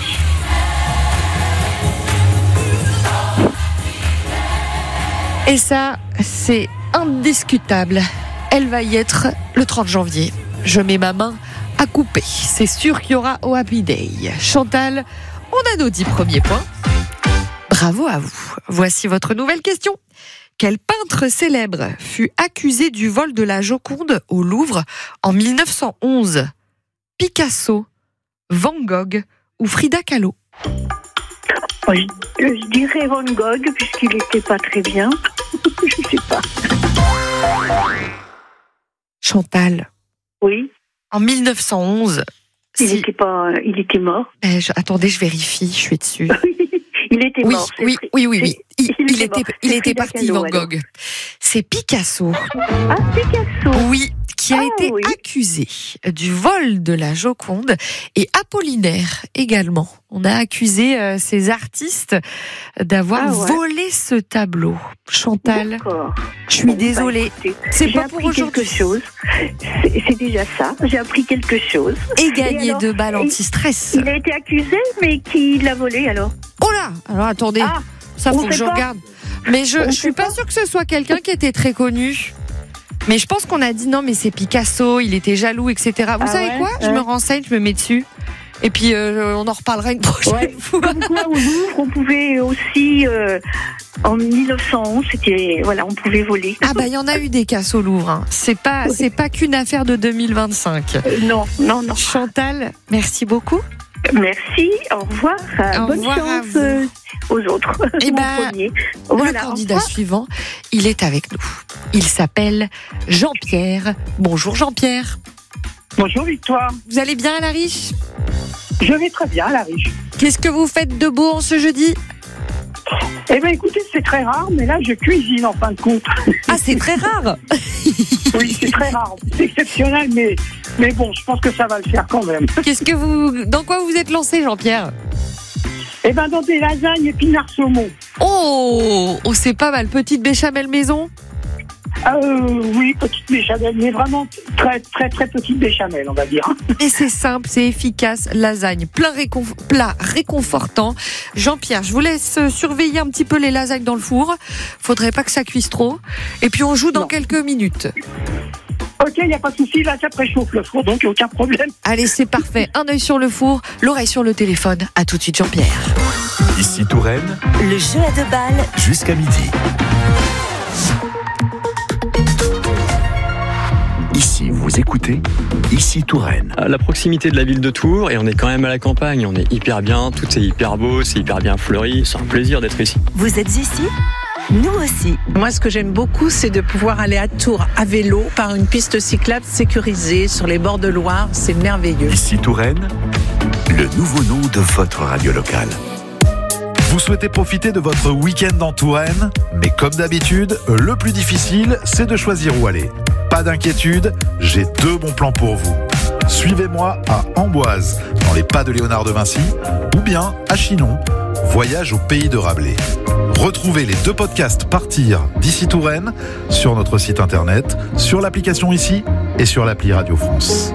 Et ça, c'est indiscutable. Elle va y être le trente janvier. Je mets ma main à couper. C'est sûr qu'il y aura au Happy Day. Chantal, on a nos dix premiers points. Bravo à vous. Voici votre nouvelle question. Quel peintre célèbre fut accusé du vol de la Joconde au Louvre en mille neuf cent onze? Picasso, Van Gogh ou Frida Kahlo? Je, je dirais Van Gogh, puisqu'il n'était pas très bien. Je ne sais pas. Chantal. Oui. En mille neuf cent onze. Il si... était pas, il était mort. Eh, je... Attendez, je vérifie, je suis dessus. Il était oui, mort. Oui, oui, oui, oui. Il, il il était était, mort. il C'est était Frida parti, Kahlo, Van Gogh. C'est Picasso. Ah, Picasso. Oui, qui a Ah, été oui. accusé du vol de la Joconde, et Apollinaire également. On a accusé euh, ces artistes d'avoir Ah, ouais. volé ce tableau. Chantal, D'accord. je suis Bon, désolée. bah, écoutez, C'est j'ai pas pour appris quelque aujourd'hui. chose. C'est, c'est déjà ça. J'ai appris quelque chose. Et gagner alors, deux balles il- anti-stress. Il a été accusé, mais qui l'a volé alors? Oh là, alors attendez, Ah, ça on faut que sait je pas. regarde. Mais je, On je suis sait pas pas. sûre que ce soit quelqu'un qui était très connu. Mais je pense qu'on a dit non, mais c'est Picasso, il était jaloux, et cetera. Vous Ah savez ouais, quoi? Je ouais. me renseigne, je me mets dessus. Et puis euh, on en reparlera une prochaine Ouais. fois. Comme quoi, au Louvre, on pouvait aussi, euh, en mille neuf cent onze, c'était, voilà, on pouvait voler. Ah bah il y en a eu des casses au Louvre. Hein. C'est pas, c'est pas qu'une affaire de deux mille vingt-cinq. Euh, non, non, non. Chantal, merci beaucoup. Merci, au revoir. euh, Au bonne revoir à chance vous. euh, aux autres. Eh Mon ben, premier. Le Voilà, au candidat revoir. suivant, il est avec nous. Il s'appelle Jean-Pierre. Bonjour Jean-Pierre. Bonjour Victoire. Vous allez bien à la Riche? Je vais très bien à la Riche. Qu'est-ce que vous faites de beau en ce jeudi? Eh bien écoutez, c'est très rare, mais là je cuisine en fin de compte. Ah, c'est très rare. Oui, c'est très rare. C'est exceptionnel, mais, mais bon, je pense que ça va le faire quand même. Qu'est-ce que vous, dans quoi vous vous êtes lancé, Jean-Pierre? Eh bien dans des lasagnes épinards saumon. Oh, oh, c'est pas mal. Petite béchamel maison? Euh, oui, petite béchamel, mais vraiment très très très petite béchamel, on va dire. Et c'est simple, c'est efficace. Lasagne, plein réconf- plat réconfortant. Jean-Pierre, je vous laisse surveiller un petit peu les lasagnes dans le four. Faudrait pas que ça cuise trop. Et puis on joue dans Non. quelques minutes. Ok, il n'y a pas de souci, là ça préchauffe le four, donc aucun problème. Allez, c'est parfait. Un œil sur le four, l'oreille sur le téléphone. À tout de suite, Jean-Pierre. Ici Touraine, Le jeu à deux balles. jusqu'à midi. Ici, vous écoutez Ici Touraine. À la proximité de la ville de Tours, et on est quand même à la campagne, on est hyper bien, tout est hyper beau, c'est hyper bien fleuri, c'est un plaisir d'être ici. Vous êtes ici? Nous aussi. Moi, ce que j'aime beaucoup, c'est de pouvoir aller à Tours à vélo par une piste cyclable sécurisée sur les bords de Loire. C'est merveilleux. Ici Touraine, le nouveau nom de votre radio locale. Vous souhaitez profiter de votre week-end en Touraine, mais comme d'habitude, le plus difficile, c'est de choisir où aller. Pas d'inquiétude, j'ai deux bons plans pour vous. Suivez-moi à Amboise, dans les pas de Léonard de Vinci, ou bien à Chinon, voyage au pays de Rabelais. Retrouvez les deux podcasts Partir d'ici Touraine sur notre site internet, sur l'application Ici et sur l'appli Radio France.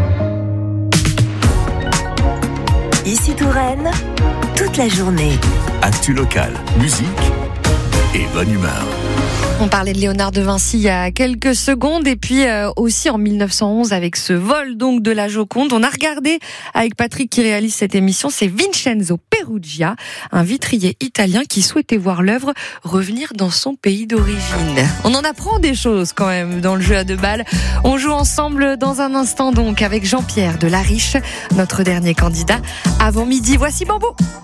Ici Touraine, toute la journée. Actu locale, musique et bonne humeur. On parlait de Léonard de Vinci il y a quelques secondes et puis euh, aussi en mille neuf cent onze avec ce vol donc de la Joconde. On a regardé avec Patrick qui réalise cette émission, c'est Vincenzo Perugia, un vitrier italien qui souhaitait voir l'œuvre revenir dans son pays d'origine. On en apprend des choses quand même dans le jeu à deux balles. On joue ensemble dans un instant donc avec Jean-Pierre de La Riche, notre dernier candidat. Avant midi, voici Bambou.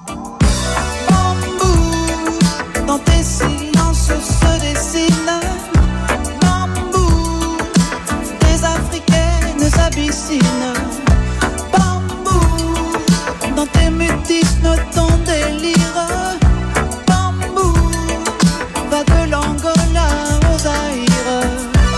Dans tes silences se dessine bambou, des africaines abyssines. Bambou, dans tes mutismes ton délire. Bambou, va de l'Angola au Zaïre.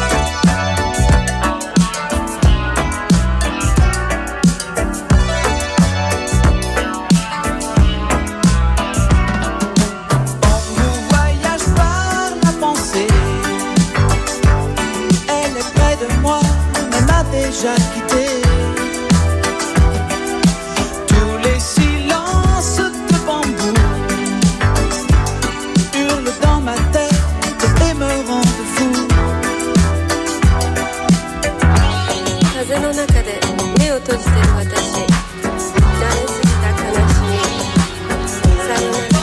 Déjà quitté. Tous les silences de bambou hurlent dans ma tête et me rendent fou. 風の中で目を閉じてる私、慣れすぎた悲しみ、さよなら。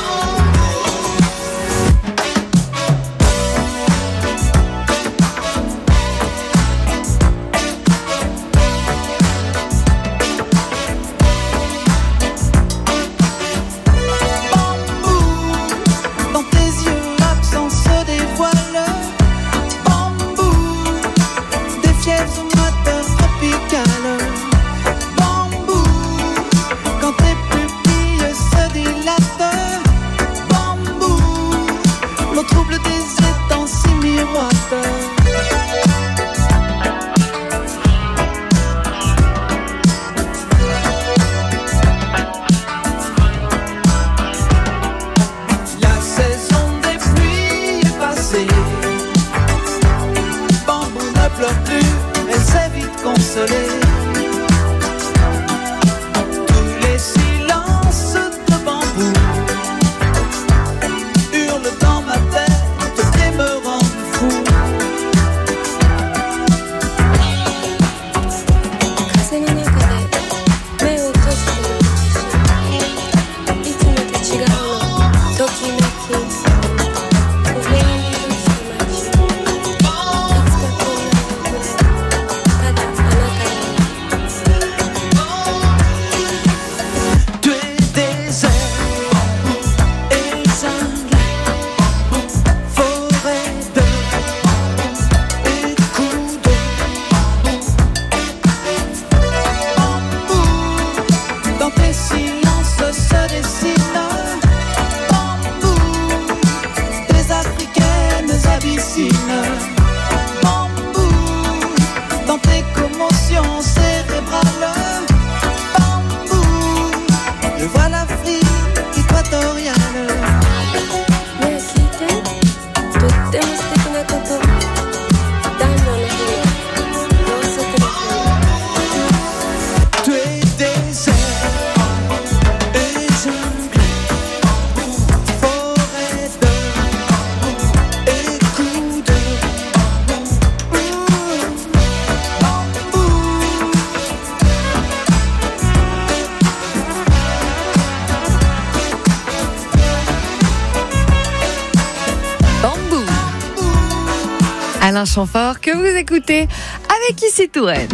Alain Chamfort que vous écoutez avec Ici Touraine.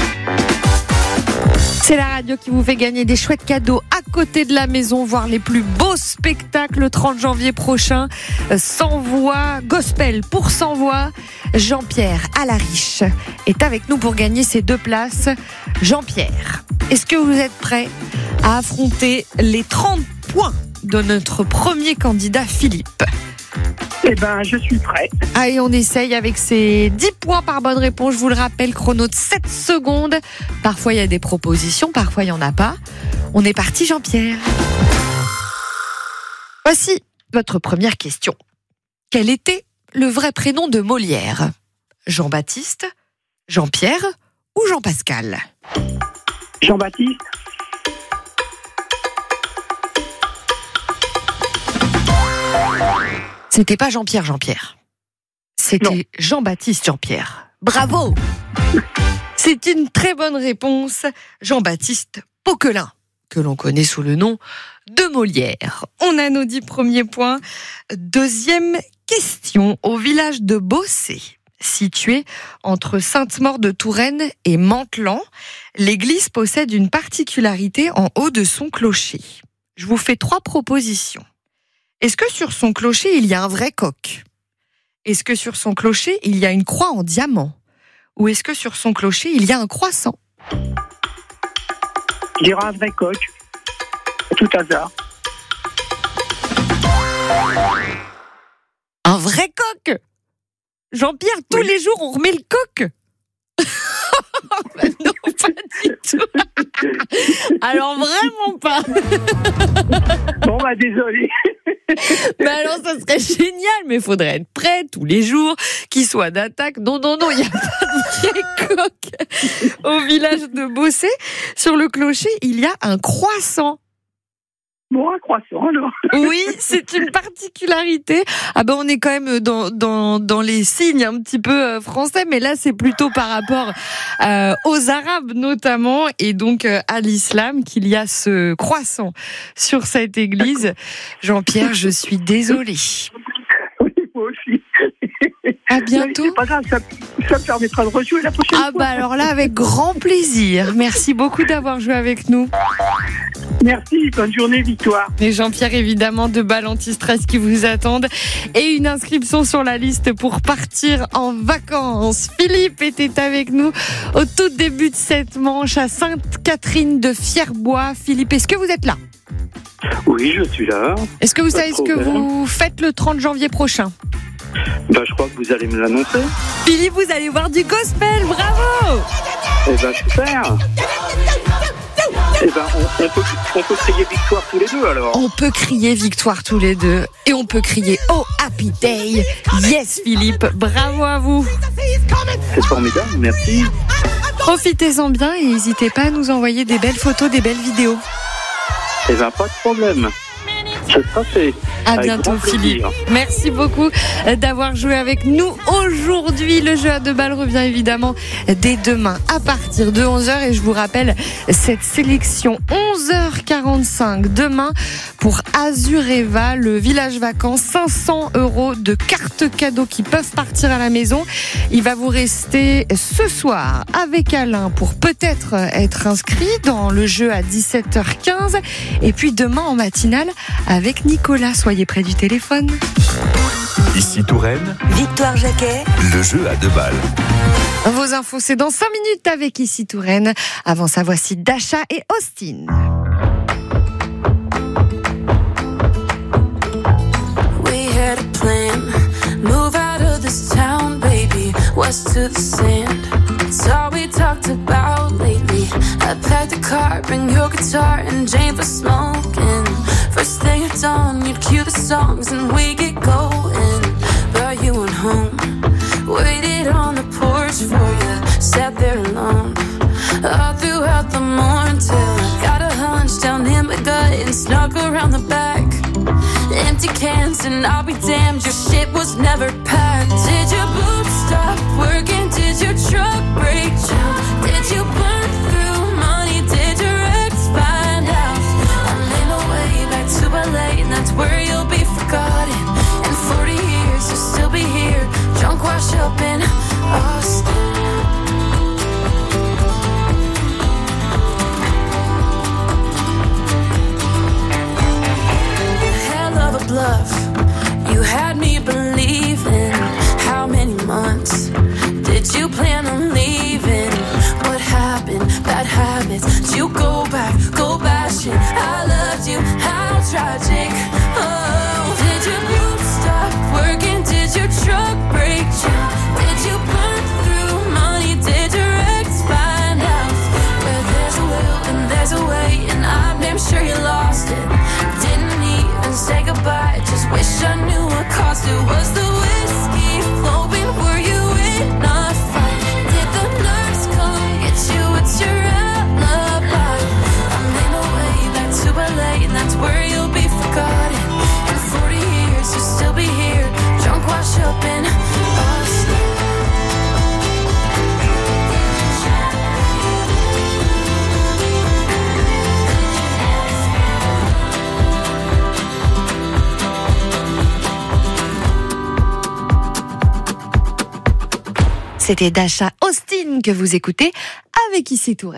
C'est la radio qui vous fait gagner des chouettes cadeaux à côté de la maison, voir les plus beaux spectacles le trente janvier prochain. Sans voix, gospel pour sans voix. Jean-Pierre à La Riche est avec nous pour gagner ces deux places. Jean-Pierre, est-ce que vous êtes prêt à affronter les trente points de notre premier candidat Philippe ? Eh ben, je suis prêt. Allez, on essaye avec ces dix points par bonne réponse. Je vous le rappelle, chrono de sept secondes. Parfois, il y a des propositions, parfois, il n'y en a pas. On est parti, Jean-Pierre. Voici votre première question. Quel était le vrai prénom de Molière ? Jean-Baptiste, Jean-Pierre ou Jean-Pascal ? Jean-Baptiste. C'était pas Jean-Pierre, Jean-Pierre. C'était Jean-Baptiste Jean-Pierre. Bravo. C'est une très bonne réponse. Jean-Baptiste Poquelin, que l'on connaît sous le nom de Molière. On a nos dix premiers points. Deuxième question. Au village de Bossé, situé entre Sainte-Maure-de-Touraine et Mantelan, l'église possède une particularité en haut de son clocher. Je vous fais trois propositions. Est-ce que sur son clocher, il y a un vrai coq ? Est-ce que sur son clocher, il y a une croix en diamant ? Ou est-ce que sur son clocher, il y a un croissant ? Je dirais un vrai coq. À tout hasard. Un vrai coq ? Jean-Pierre, tous oui. les jours, on remet le coq ? Non, pas du tout. Alors, vraiment pas. Bon, bah, désolé. Mais alors, ça serait génial, mais il faudrait être prêt tous les jours, qu'il soit d'attaque. Non, non, non, il n'y a pas de vrai coq. Au village de Bossé, sur le clocher, il y a un croissant. Bon, un croissant, alors. Oui, c'est une particularité. Ah ben, on est quand même dans, dans, dans les signes un petit peu français, mais là, c'est plutôt par rapport euh, aux Arabes, notamment, et donc euh, à l'islam, qu'il y a ce croissant sur cette église. Jean-Pierre, je suis désolée. Oui, moi aussi. À bientôt. C'est pas grave, ça, ça me permettra de rejouer la prochaine ah fois. Ah bah alors là, avec grand plaisir. Merci beaucoup d'avoir joué avec nous. Merci, bonne journée, Victoire. Et Jean-Pierre, évidemment, de balles anti-stress qui vous attendent. Et une inscription sur la liste pour partir en vacances. Philippe était avec nous au tout début de cette manche à Sainte-Catherine de Fierbois. Philippe, est-ce que vous êtes là ? Oui, je suis là. Est-ce que vous savez ce que vous faites le trente janvier prochain ? Bah, je crois que vous allez me l'annoncer. Philippe, vous allez voir du gospel, bravo ! Eh ben, super. Eh ben, on, on, peut, on peut crier victoire tous les deux, alors. On peut crier victoire tous les deux. Et on peut crier « Oh, happy day !» Yes, Philippe, bravo à vous. C'est formidable, merci. Profitez-en bien et n'hésitez pas à nous envoyer des belles photos, des belles vidéos. Eh ben, pas de problème. Ce sera fait. À bientôt, Philippe. Merci beaucoup d'avoir joué avec nous aujourd'hui. Le jeu à deux balles revient évidemment dès demain à partir de onze heures. Et je vous rappelle cette sélection onze heures quarante-cinq demain pour Azureva, le village vacances. cinq cents euros de cartes cadeaux qui peuvent partir à la maison. Il va vous rester ce soir avec Alain pour peut-être être inscrit dans le jeu à dix-sept heures quinze. Et puis demain en matinale avec Nicolas. Soyez près du téléphone. Ici Touraine. Victoire Jacquet. Le jeu à deux balles. Vos infos, c'est dans cinq minutes avec Ici Touraine. Avant ça, voici Dasha et Austin. We had a plan. Move out of this town, baby. West to the sand. It's all we talked about lately. I packed the car, bring your guitar and Jane for smoking. First thing at dawn, you'd cue the songs and we get going. But you went home, waited on the porch for you, sat there alone. All throughout the morning till I got a hunch down in my gut and snuck around the back. Empty cans and I'll be damned, your shit was never packed. Did your boots stop working? Did your truck break down? Did you burn through money? Did your ex find out? I made my way back to L A and that's where you'll be forgotten. In forty years you'll still be here, drunk wash up in Austin. Bluff. You had me believing. How many months did you plan on leaving? What happened? Bad habits. Did you go back? Go bashing. I loved you. How tragic. Oh, did your boots stop working? Did your truck break down? Did you burn through money? Did your ex find out? Where there's a will and there's a way, and I'm damn sure you lost it. Didn't even say goodbye. Just wish I knew what caused it. Was the whiskey flowing? Were you in a fight? Did the nurse come get you? It's your alibi. I made my way back to L A and that's where you'll be forgotten. C'était Dasha Austin que vous écoutez avec Ici Touraine.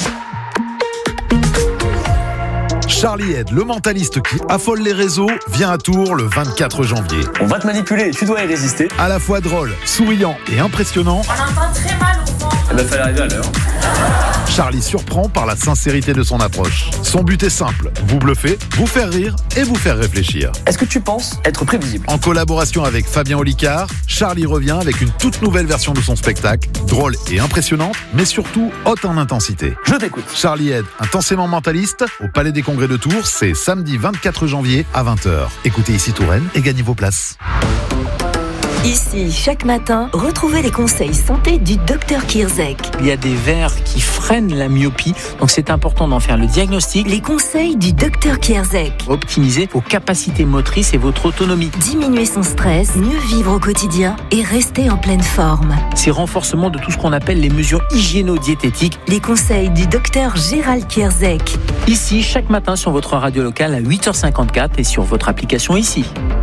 Charlie Head, le mentaliste qui affole les réseaux, vient à Tours le vingt-quatre janvier. On va te manipuler et tu dois y résister. À la fois drôle, souriant et impressionnant, On entend très mal au fond. Il va falloir arriver à l'heure. Charlie surprend par la sincérité de son approche. Son but est simple, vous bluffer, vous faire rire et vous faire réfléchir. Est-ce que tu penses être prévisible ? En collaboration avec Fabien Olicard, Charlie revient avec une toute nouvelle version de son spectacle, drôle et impressionnante, mais surtout haute en intensité. Je t'écoute. Charlie Head, intensément mentaliste, au Palais des Congrès de Tours, c'est samedi vingt-quatre janvier à vingt heures. Écoutez Ici Touraine et gagnez vos places. Ici, chaque matin, retrouvez les conseils santé du docteur Kierzek. Il y a des verres qui freinent la myopie, donc c'est important d'en faire le diagnostic. Les conseils du docteur Kierzek. Optimiser vos capacités motrices et votre autonomie. Diminuer son stress, mieux vivre au quotidien et rester en pleine forme. C'est renforcement de tout ce qu'on appelle les mesures hygiéno-diététiques. Les conseils du docteur Gérald Kierzek. Ici, chaque matin sur votre radio locale à huit heures cinquante-quatre et sur votre application Ici.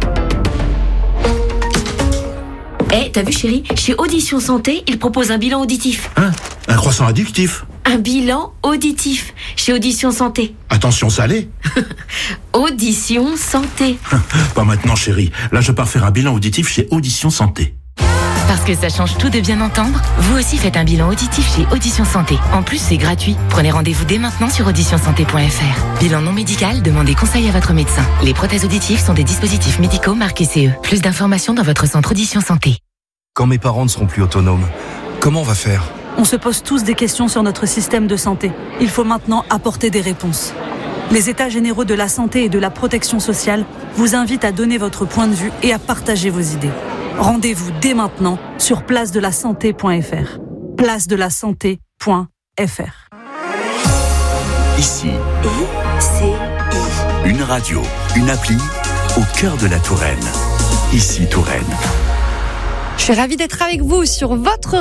Eh, hey, t'as vu chérie, chez Audition Santé, ils proposent un bilan auditif. Hein ? Un croissant addictif ? Un bilan auditif, chez Audition Santé. Attention salé ? Audition Santé. Pas maintenant chérie, là je pars faire un bilan auditif chez Audition Santé. Parce que ça change tout de bien entendre, vous aussi faites un bilan auditif chez Audition Santé. En plus, c'est gratuit. Prenez rendez-vous dès maintenant sur audition santé point f r. Bilan non médical, demandez conseil à votre médecin. Les prothèses auditives sont des dispositifs médicaux marqués C E. Plus d'informations dans votre centre Audition Santé. Quand mes parents ne seront plus autonomes, comment on va faire ? On se pose tous des questions sur notre système de santé. Il faut maintenant apporter des réponses. Les États généraux de la santé et de la protection sociale vous invitent à donner votre point de vue et à partager vos idées. Rendez-vous dès maintenant sur place de la santé point f r. place de la santé point f r. Ici, I-C-I. une radio, une appli au cœur de la Touraine. Ici Touraine. Je suis ravie d'être avec vous sur votre